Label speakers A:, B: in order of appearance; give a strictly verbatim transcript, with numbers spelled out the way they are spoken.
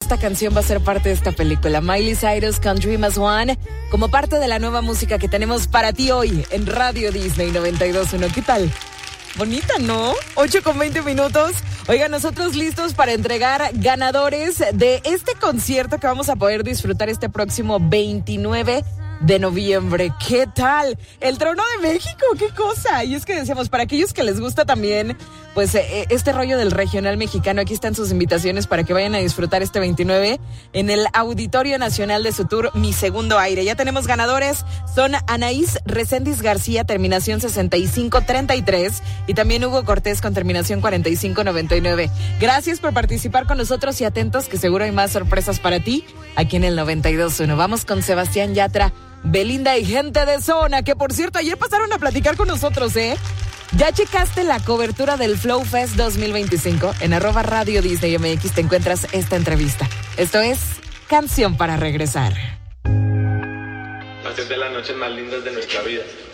A: esta canción va a ser parte de esta película. Miley Cyrus con Dream as One, como parte de la nueva música que tenemos para ti hoy en Radio Disney noventa y dos punto uno. ¿Qué tal? Bonita, ¿no? ocho con veinte minutos. Oigan, nosotros listos para entregar ganadores de este concierto que vamos a poder disfrutar este próximo veintinueve de noviembre. ¿Qué tal? El Trono de México, qué cosa. Y es que decíamos, para aquellos que les gusta también, pues eh, este rollo del regional mexicano, aquí están sus invitaciones para que vayan a disfrutar este veintinueve en el Auditorio Nacional de su tour Mi Segundo Aire. Ya tenemos ganadores, son Anaís Reséndiz García, terminación sesenta y cinco treinta y tres, y también Hugo Cortés con terminación cuarenta y cinco noventa y nueve. Gracias por participar con nosotros y atentos que seguro hay más sorpresas para ti aquí en el noventa y dos punto uno. Vamos con Sebastián Yatra, Belinda y Gente de Zona, que por cierto ayer pasaron a platicar con nosotros, ¿eh? ¿Ya checaste la cobertura del Flow Fest dos mil veinticinco? En arroba Radio Disney M X te encuentras esta entrevista. Esto es Canción para Regresar.
B: Hacer de las noches más lindas de nuestra vida.